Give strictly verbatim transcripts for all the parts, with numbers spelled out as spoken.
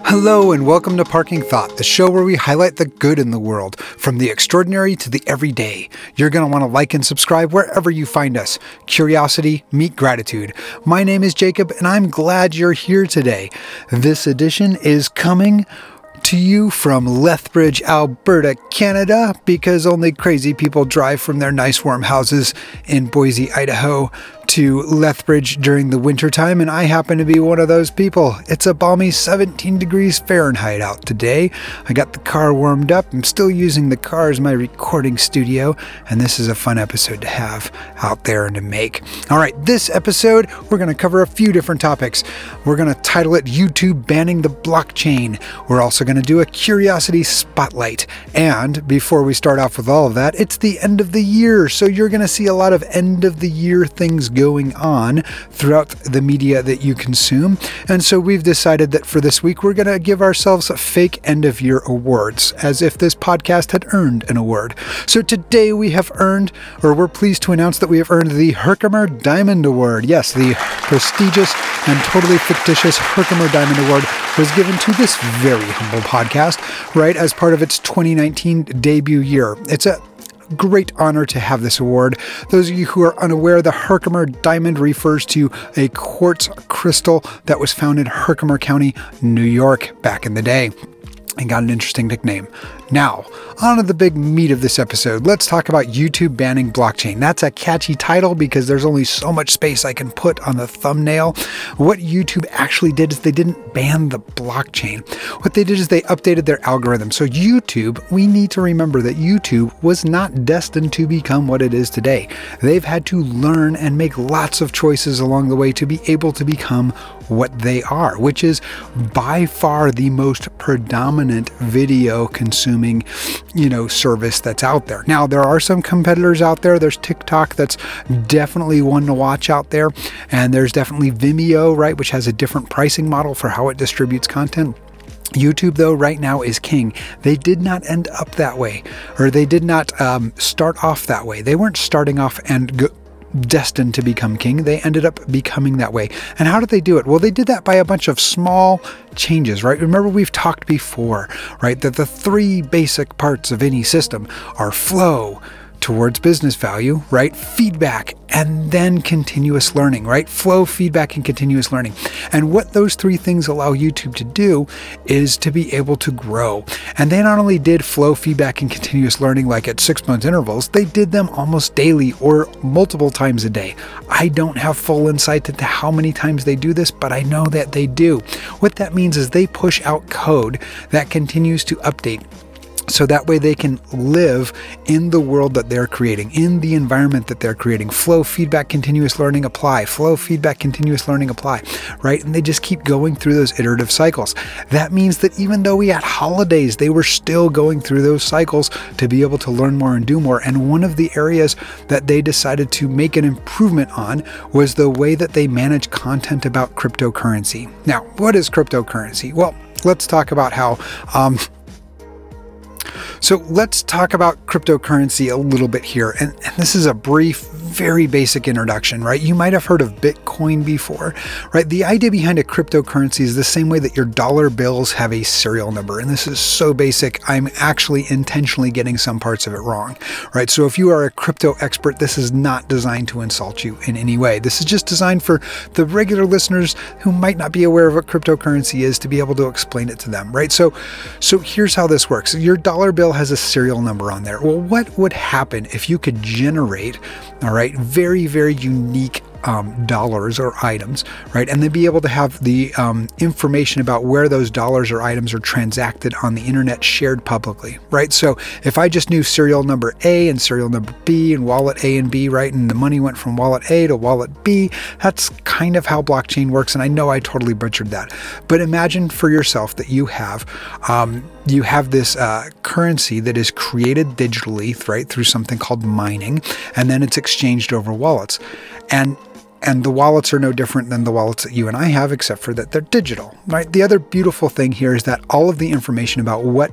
Hello and welcome to Parking Thought, the show where we highlight the good in the world, from the extraordinary to the everyday. You're going to want to like and subscribe wherever you find us. Curiosity, meet gratitude. My name is Jacob and I'm glad you're here today. This edition is coming to you from Lethbridge, Alberta, Canada, because only crazy people drive from their nice warm houses in Boise, Idaho to Lethbridge during the wintertime, and I happen to be one of those people. It's a balmy seventeen degrees Fahrenheit out today. I got the car warmed up. I'm still using the car as my recording studio, and this is a fun episode to have out there and to make. All right, this episode, we're going to cover a few different topics. We're going to title it YouTube Banning the Blockchain. We're also going to do a Curiosity Spotlight. And before we start off with all of that, it's the end of the year, so you're going to see a lot of end of the year things going on throughout the media that you consume. And so we've decided that for this week, we're going to give ourselves fake end of year awards, as if this podcast had earned an award. So today we have earned, or we're pleased to announce that we have earned the Herkimer Diamond Award. Yes, the prestigious and totally fictitious Herkimer Diamond Award was given to this very humble podcast, right, as part of its twenty nineteen debut year. It's a great honor to have this award. Those of you who are unaware, the Herkimer Diamond refers to a quartz crystal that was found in Herkimer County, New York, back in the day, and got an interesting nickname. Now, on to the big meat of this episode. Let's talk about YouTube banning blockchain. That's a catchy title because there's only so much space I can put on the thumbnail. What YouTube actually did is they didn't ban the blockchain. What they did is they updated their algorithm. So YouTube, we need to remember that YouTube was not destined to become what it is today. They've had to learn and make lots of choices along the way to be able to become what they are, which is by far the most predominant video consuming you know, service that's out there. Now, there are some competitors out there. There's TikTok, that's definitely one to watch out there. And there's definitely Vimeo, right, which has a different pricing model for how it distributes content. YouTube, though, right now is king. They did not end up that way, or they did not um, start off that way. They weren't starting off and go destined to become king. They ended up becoming that way. And how did they do it? Well, they did that by a bunch of small changes, right? Remember, we've talked before, right, that the three basic parts of any system are flow towards business value, right? Feedback, and then continuous learning, right? Flow, feedback, and continuous learning. And what those three things allow YouTube to do is to be able to grow. And they not only did flow, feedback, and continuous learning like at six month intervals, they did them almost daily or multiple times a day. I don't have full insight into how many times they do this, but I know that they do. What that means is they push out code that continues to update, so that way they can live in the world that they're creating, in the environment that they're creating. Flow, feedback, continuous learning, apply. Flow, feedback, continuous learning, apply, right? And they just keep going through those iterative cycles. That means that even though we had holidays, they were still going through those cycles to be able to learn more and do more. And one of the areas that they decided to make an improvement on was the way that they manage content about cryptocurrency. Now, what is cryptocurrency? Well, let's talk about how um, So let's talk about cryptocurrency a little bit here. And, and this is a brief, very basic introduction, right? You might have heard of Bitcoin before, right? The idea behind a cryptocurrency is the same way that your dollar bills have a serial number. And this is so basic, I'm actually intentionally getting some parts of it wrong, right? So if you are a crypto expert, this is not designed to insult you in any way. This is just designed for the regular listeners who might not be aware of what cryptocurrency is to be able to explain it to them, right? So, so here's how this works. Your dollar bill has a serial number on there. Well, what would happen if you could generate, all right, very, very unique um, dollars or items, right? And then be able to have the um, information about where those dollars or items are transacted on the internet shared publicly, right? So if I just knew serial number A and serial number B and wallet A and B, right? And the money went from wallet A to wallet B, that's kind of how blockchain works. And I know I totally butchered that, but imagine for yourself that you have, um, you have this uh, currency that is created digitally, right, through something called mining, and then it's exchanged over wallets. And And the wallets are no different than the wallets that you and I have, except for that they're digital, right? The other beautiful thing here is that all of the information about what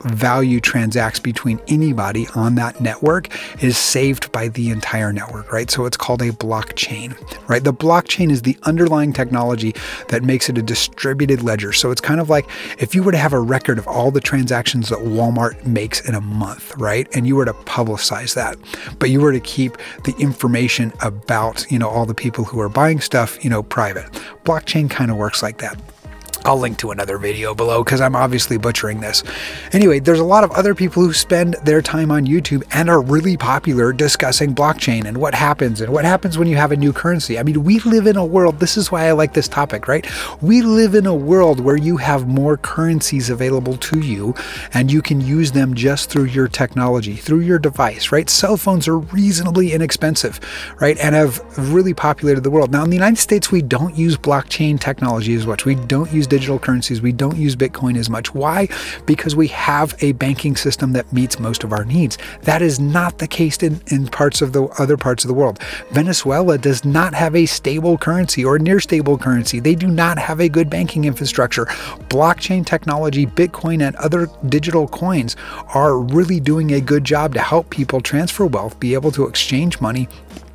value transacts between anybody on that network is saved by the entire network, right? So it's called a blockchain, right? The blockchain is the underlying technology that makes it a distributed ledger. So it's kind of like if you were to have a record of all the transactions that Walmart makes in a month, right? And you were to publicize that, but you were to keep the information about, you know, all the people who are buying stuff, you know, private. Blockchain kind of works like that. I'll link to another video below because I'm obviously butchering this. Anyway, there's a lot of other people who spend their time on YouTube and are really popular discussing blockchain and what happens and what happens when you have a new currency. I mean, we live in a world, this is why I like this topic, right? We live in a world where you have more currencies available to you and you can use them just through your technology, through your device, right? Cell phones are reasonably inexpensive, right? And have really populated the world. Now, in the United States, we don't use blockchain technology as much. We don't use digital currencies. We don't use Bitcoin as much. Why? Because we have a banking system that meets most of our needs. That is not the case in, in parts of the other parts of the world. Venezuela does not have a stable currency or near stable currency. They do not have a good banking infrastructure. Blockchain technology, Bitcoin, and other digital coins are really doing a good job to help people transfer wealth, be able to exchange money,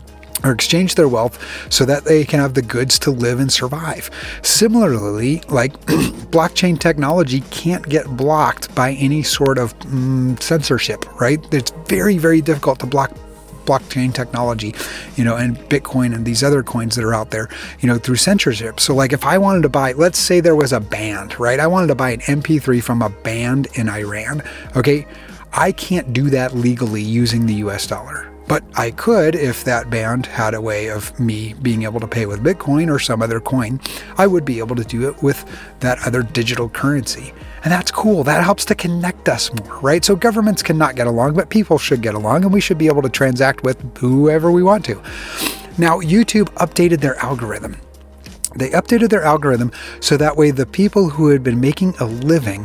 or exchange their wealth so that they can have the goods to live and survive. Similarly, like blockchain technology can't get blocked by any sort of mm, censorship, right? It's very, very difficult to block blockchain technology, you know, and Bitcoin and these other coins that are out there, you know, through censorship. So like if I wanted to buy, let's say there was a band, right? I wanted to buy an M P three from a band in Iran, okay? I can't do that legally using the U S dollar. But I could, if that band had a way of me being able to pay with Bitcoin or some other coin, I would be able to do it with that other digital currency. And that's cool. That helps to connect us more, right? So governments cannot get along, but people should get along, and we should be able to transact with whoever we want to. Now, YouTube updated their algorithm. They updated their algorithm so that way the people who had been making a living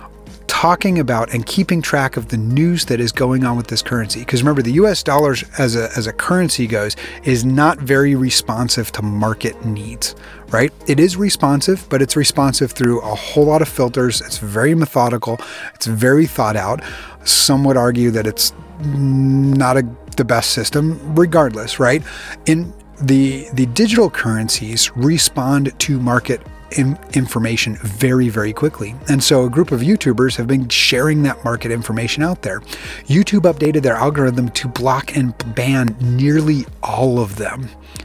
talking about and keeping track of the news that is going on with this currency. Because remember, the U S dollars as a, as a currency goes is not very responsive to market needs, right? It is responsive, but it's responsive through a whole lot of filters. It's very methodical. It's very thought out. Some would argue that it's not a, the best system regardless, right? In the, the digital currencies respond to market In information very, very quickly. And so a group of YouTubers have been sharing that market information out there. YouTube updated their algorithm to block and ban nearly all of them.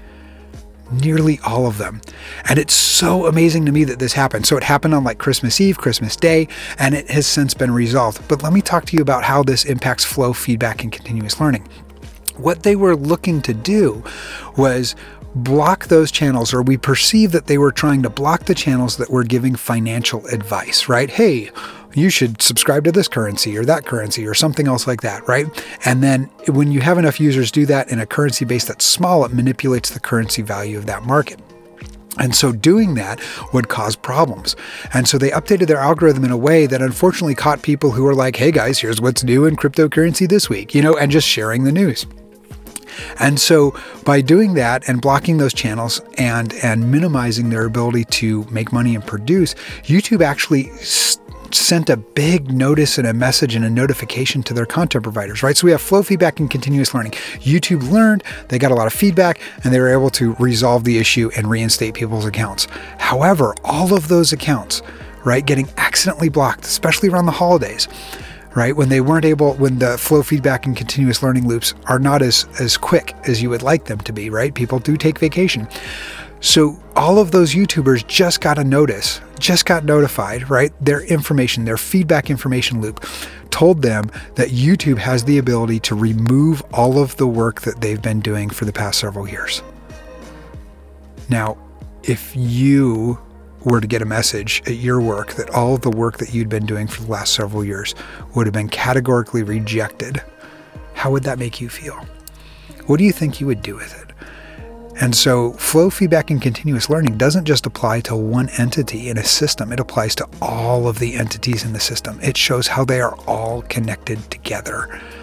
Nearly all of them. And it's so amazing to me that this happened. So it happened on like Christmas Eve, Christmas Day, and it has since been resolved. But let me talk to you about how this impacts flow, feedback, and continuous learning. What they were looking to do was block those channels, or we perceive that they were trying to block the channels that were giving financial advice, right? Hey, you should subscribe to this currency or that currency or something else like that, right? And then when you have enough users do that in a currency base that's small, it manipulates the currency value of that market. And so doing that would cause problems. And so they updated their algorithm in a way that unfortunately caught people who were like, hey guys, here's what's new in cryptocurrency this week, you know, and just sharing the news. And so by doing that and blocking those channels and, and minimizing their ability to make money and produce, YouTube actually s- sent a big notice and a message and a notification to their content providers, right? So we have flow, feedback, and continuous learning. YouTube learned, they got a lot of feedback, and they were able to resolve the issue and reinstate people's accounts. However, all of those accounts, right, getting accidentally blocked, especially around the holidays, right? When they weren't able, when the flow, feedback, and continuous learning loops are not as, as quick as you would like them to be, right? People do take vacation. So all of those YouTubers just got a notice, just got notified, right? Their information, their feedback information loop told them that YouTube has the ability to remove all of the work that they've been doing for the past several years. Now, if you were to get a message at your work that all of the work that you'd been doing for the last several years would have been categorically rejected, how would that make you feel? What do you think you would do with it? And so flow, feedback, and continuous learning doesn't just apply to one entity in a system. It applies to all of the entities in the system. It shows how they are all connected together.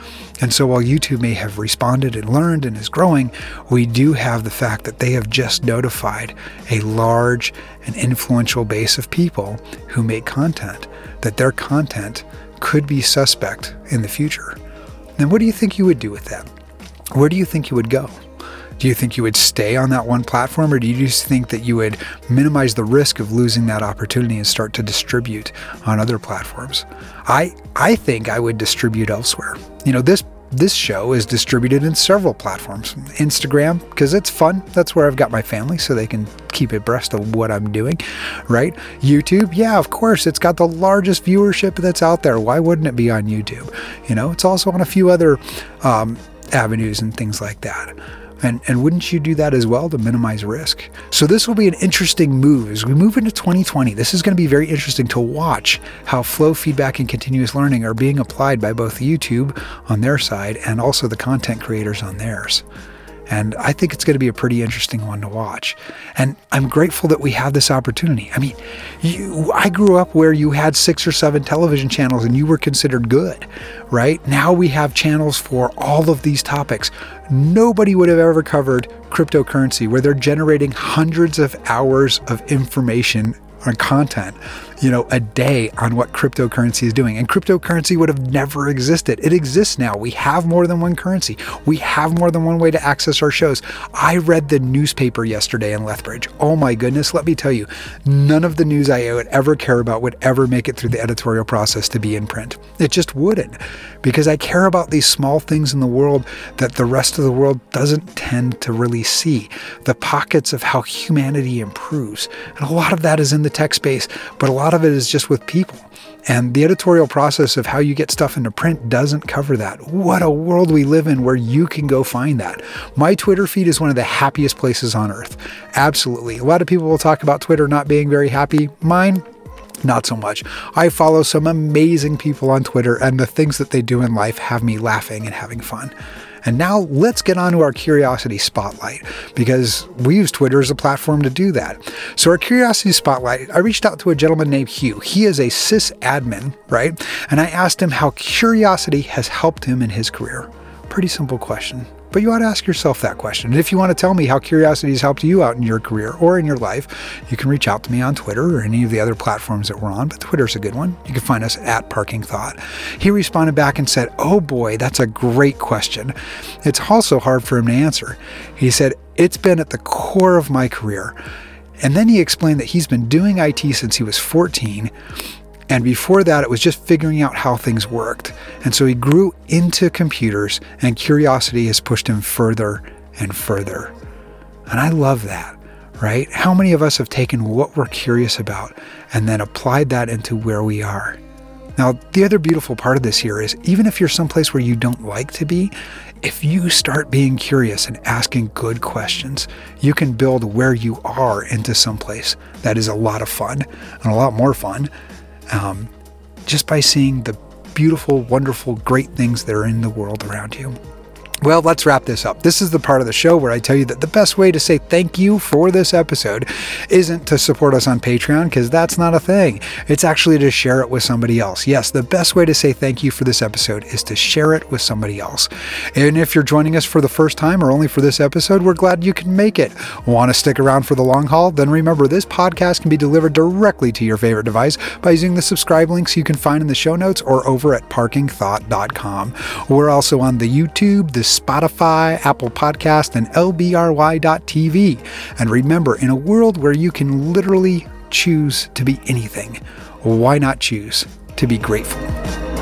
And so while YouTube may have responded and learned and is growing, we do have the fact that they have just notified a large and influential base of people who make content that their content could be suspect in the future. Then what do you think you would do with that? Where do you think you would go? Do you think you would stay on that one platform, or do you just think that you would minimize the risk of losing that opportunity and start to distribute on other platforms? I I think I would distribute elsewhere. You know, this this show is distributed in several platforms. Instagram, because it's fun. That's where I've got my family, so they can keep abreast of what I'm doing, right? YouTube, yeah, of course, it's got the largest viewership that's out there. Why wouldn't it be on YouTube? You know, it's also on a few other um, avenues and things like that. And, and wouldn't you do that as well to minimize risk? So this will be an interesting move as we move into twenty twenty. This is going to be very interesting to watch how flow, feedback, and continuous learning are being applied by both YouTube on their side and also the content creators on theirs. And I think it's going to be a pretty interesting one to watch. And I'm grateful that we have this opportunity. I mean, you, I grew up where you had six or seven television channels and you were considered good, right? Now we have channels for all of these topics. Nobody would have ever covered cryptocurrency, where they're generating hundreds of hours of information or content, you know, a day on what cryptocurrency is doing. And cryptocurrency would have never existed. It exists now. We have more than one currency. We have more than one way to access our shows. I read the newspaper yesterday in Lethbridge. Oh my goodness, let me tell you, none of the news I would ever care about would ever make it through the editorial process to be in print. It just wouldn't, because I care about these small things in the world that the rest of the world doesn't tend to really see. The pockets of how humanity improves. And a lot of that is in the tech space, but a lot of it is just with people. And the editorial process of how you get stuff into print doesn't cover that. What a world we live in where you can go find that. My Twitter feed is one of the happiest places on earth. Absolutely. A lot of people will talk about Twitter not being very happy. Mine, not so much. I follow some amazing people on Twitter, and the things that they do in life have me laughing and having fun. And now let's get on to our Curiosity Spotlight, because we use Twitter as a platform to do that. So our Curiosity Spotlight, I reached out to a gentleman named Hugh. He is a sysadmin, right? And I asked him how curiosity has helped him in his career. Pretty simple question, but you ought to ask yourself that question. And if you want to tell me how curiosity has helped you out in your career or in your life, you can reach out to me on Twitter or any of the other platforms that we're on, but Twitter's a good one. You can find us at Parking Thought. He responded back and said, oh boy, that's a great question. It's also hard for him to answer. He said, it's been at the core of my career. And then he explained that he's been doing I T since he was fourteen. And before that, it was just figuring out how things worked. And so he grew into computers, and curiosity has pushed him further and further. And I love that, right? How many of us have taken what we're curious about and then applied that into where we are? Now, the other beautiful part of this here is, even if you're someplace where you don't like to be, if you start being curious and asking good questions, you can build where you are into someplace that is a lot of fun and a lot more fun. Um, just by seeing the beautiful, wonderful, great things that are in the world around you. Well, let's wrap this up. This is the part of the show where I tell you that the best way to say thank you for this episode isn't to support us on Patreon, because that's not a thing. It's actually to share it with somebody else. Yes, the best way to say thank you for this episode is to share it with somebody else. And if you're joining us for the first time or only for this episode, we're glad you can make it. Want to stick around for the long haul? Then remember, this podcast can be delivered directly to your favorite device by using the subscribe links you can find in the show notes or over at parking thought dot com. We're also on the YouTube, the Spotify, Apple Podcast, and L B R Y dot T V. And remember, in a world where you can literally choose to be anything, why not choose to be grateful?